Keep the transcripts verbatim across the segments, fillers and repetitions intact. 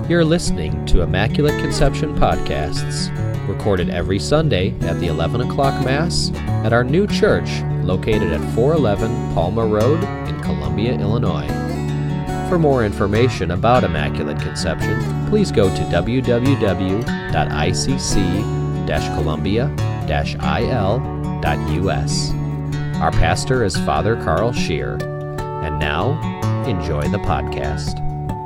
You're listening to Immaculate Conception Podcasts, recorded every Sunday at the eleven o'clock Mass at our new church located at four eleven Palma Road in Columbia, Illinois. For more information about Immaculate Conception, please go to w w w dot i c c dash columbia dash i l dot u s. Our pastor is Father Carl Scheer. And now, enjoy the podcast.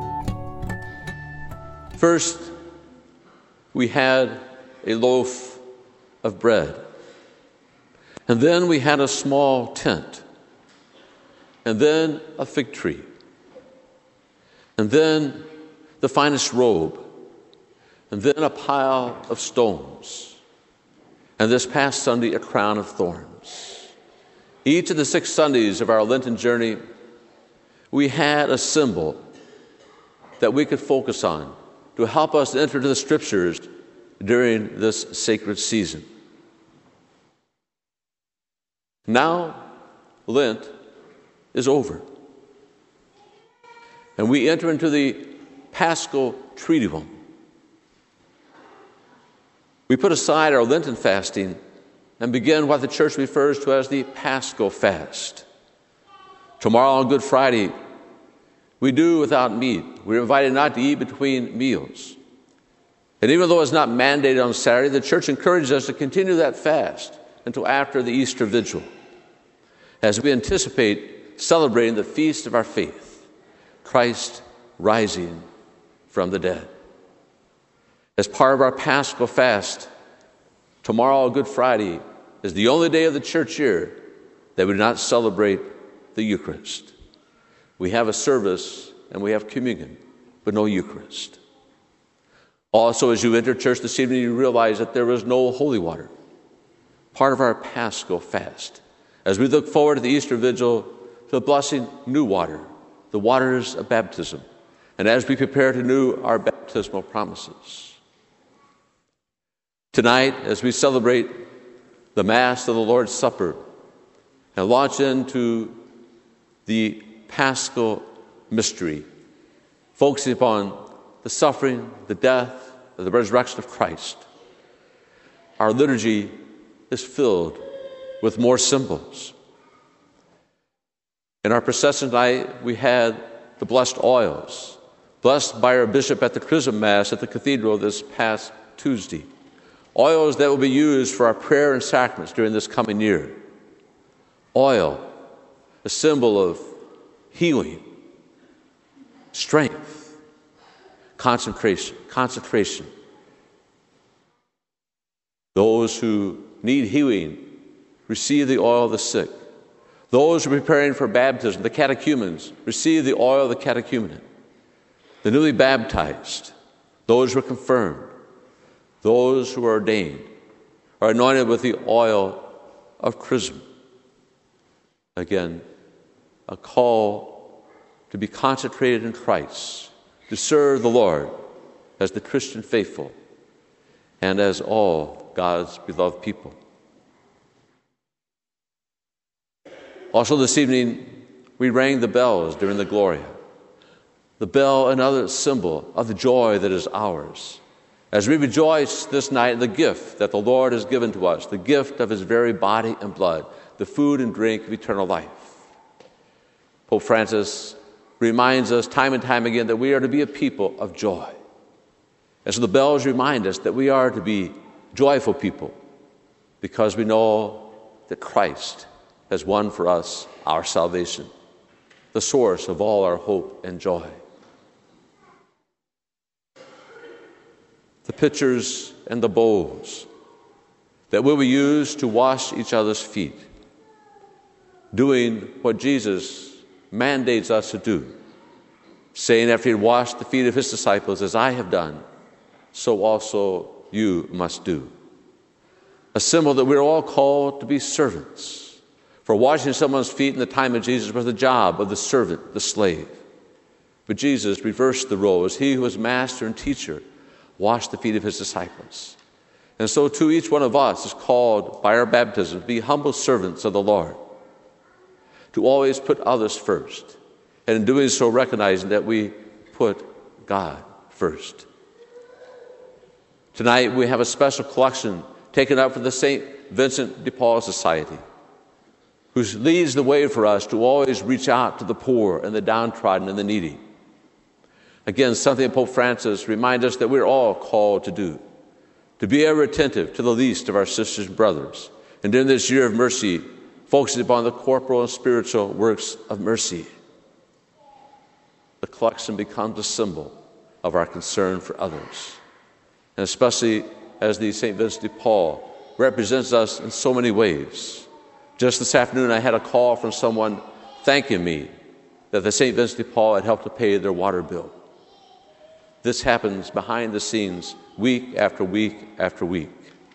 First, we had a loaf of bread. And then we had a small tent. And then a fig tree. And then the finest robe. And then a pile of stones. And this past Sunday, a crown of thorns. Each of the six Sundays of our Lenten journey, we had a symbol that we could focus on to help us enter into the Scriptures during this sacred season. Now, Lent is over. And we enter into the Paschal Triduum. We put aside our Lenten fasting and begin what the Church refers to as the Paschal Fast. Tomorrow on Good Friday, we do without meat. We're invited not to eat between meals. And even though it's not mandated on Saturday, the Church encourages us to continue that fast until after the Easter Vigil, as we anticipate celebrating the feast of our faith, Christ rising from the dead. As part of our Paschal fast, tomorrow, Good Friday, is the only day of the church year that we do not celebrate the Eucharist. We have a service and we have communion, but no Eucharist. Also, as you enter church this evening, you realize that there is no holy water, part of our Paschal fast. As we look forward to the Easter Vigil, to the blessing new water, the waters of baptism, and as we prepare to renew our baptismal promises. Tonight, as we celebrate the Mass of the Lord's Supper and launch into the Paschal mystery, focusing upon the suffering, the death, and the resurrection of Christ, our liturgy is filled with more symbols. In our procession tonight, we had the blessed oils, blessed by our bishop at the Chrism Mass at the cathedral this past Tuesday. Oils that will be used for our prayer and sacraments during this coming year. Oil, a symbol of healing, strength, concentration, consecration. Those who need healing receive the oil of the sick. Those who are preparing for baptism, the catechumens, receive the oil of the catechumenate. The newly baptized, those who are confirmed, those who are ordained, are anointed with the oil of chrism. Again, a call to be concentrated in Christ, to serve the Lord as the Christian faithful and as all God's beloved people. Also this evening, we rang the bells during the Gloria. The bell, another symbol of the joy that is ours, as we rejoice this night in the gift that the Lord has given to us, the gift of his very body and blood, the food and drink of eternal life. Pope Francis reminds us time and time again that we are to be a people of joy. And so the bells remind us that we are to be joyful people because we know that Christ has won for us our salvation, the source of all our hope and joy. The pitchers and the bowls that will be used to wash each other's feet, doing what Jesus mandates us to do, saying after he had washed the feet of his disciples, as I have done, so also you must do. A symbol that we're all called to be servants. For washing someone's feet in the time of Jesus was the job of the servant, the slave. But Jesus reversed the role as he who was master and teacher washed the feet of his disciples. And so too each one of us is called by our baptism to be humble servants of the Lord, to always put others first, and in doing so recognizing that we put God first. Tonight we have a special collection taken up for the Saint Vincent de Paul Society, who leads the way for us to always reach out to the poor and the downtrodden and the needy. Again, something Pope Francis reminds us that we're all called to do, to be ever attentive to the least of our sisters and brothers. And in this year of mercy, focusing upon the corporal and spiritual works of mercy, the collection becomes a symbol of our concern for others. And especially as the Saint Vincent de Paul represents us in so many ways. Just this afternoon, I had a call from someone thanking me that the Saint Vincent de Paul had helped to pay their water bill. This happens behind the scenes week after week after week.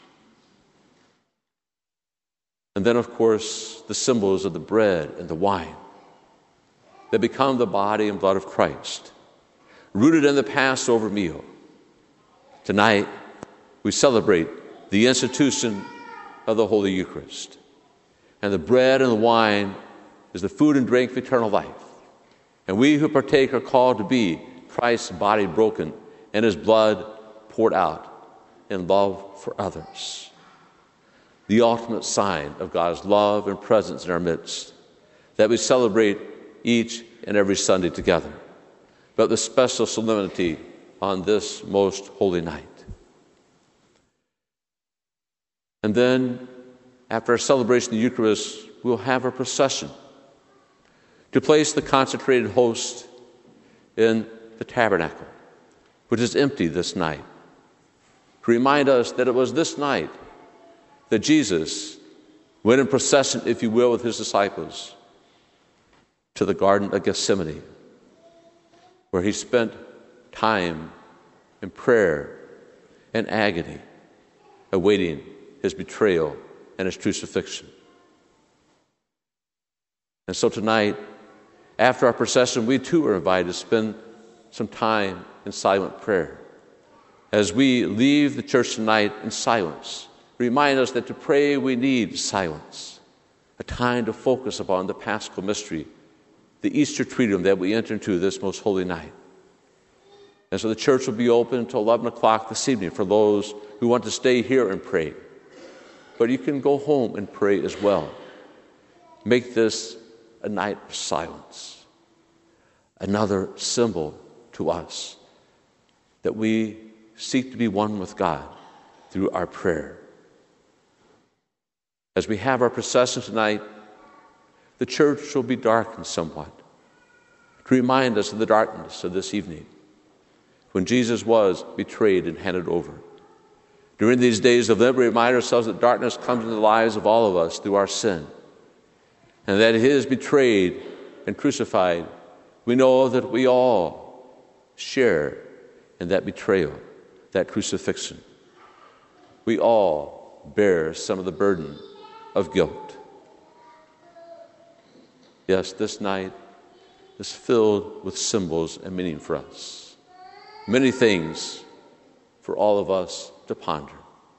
And then, of course, the symbols of the bread and the wine that become the body and blood of Christ, rooted in the Passover meal. Tonight, we celebrate the institution of the Holy Eucharist. And the bread and the wine is the food and drink of eternal life. And we who partake are called to be Christ's body broken and his blood poured out in love for others. The ultimate sign of God's love and presence in our midst, that we celebrate each and every Sunday together, but the special solemnity on this most holy night. And then, after our celebration of the Eucharist, we'll have a procession to place the consecrated host in the tabernacle, which is empty this night, to remind us that it was this night that Jesus went in procession, if you will, with his disciples to the Garden of Gethsemane, where he spent time in prayer and agony, awaiting his betrayal and his crucifixion. And so tonight, after our procession, we too are invited to spend some time in silent prayer. As we leave the church tonight in silence, remind us that to pray we need silence, a time to focus upon the Paschal mystery, the Easter Triduum that we enter into this most holy night. And so the church will be open until eleven o'clock this evening for those who want to stay here and pray. But you can go home and pray as well. Make this a night of silence, another symbol to us that we seek to be one with God through our prayer. As we have our procession tonight, the church will be darkened somewhat to remind us of the darkness of this evening when Jesus was betrayed and handed over. During these days of Lent, we remind ourselves that darkness comes into the lives of all of us through our sin, and that he is betrayed and crucified. We know that we all share in that betrayal, that crucifixion. We all bear some of the burden of guilt. Yes, this night is filled with symbols and meaning for us. Many things for all of us to ponder.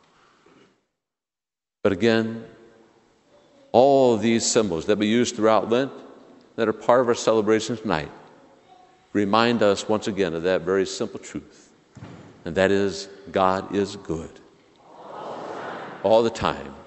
But again, all of these symbols that we use throughout Lent, that are part of our celebration tonight, remind us once again of that very simple truth, and that is God is good all the time. All the time.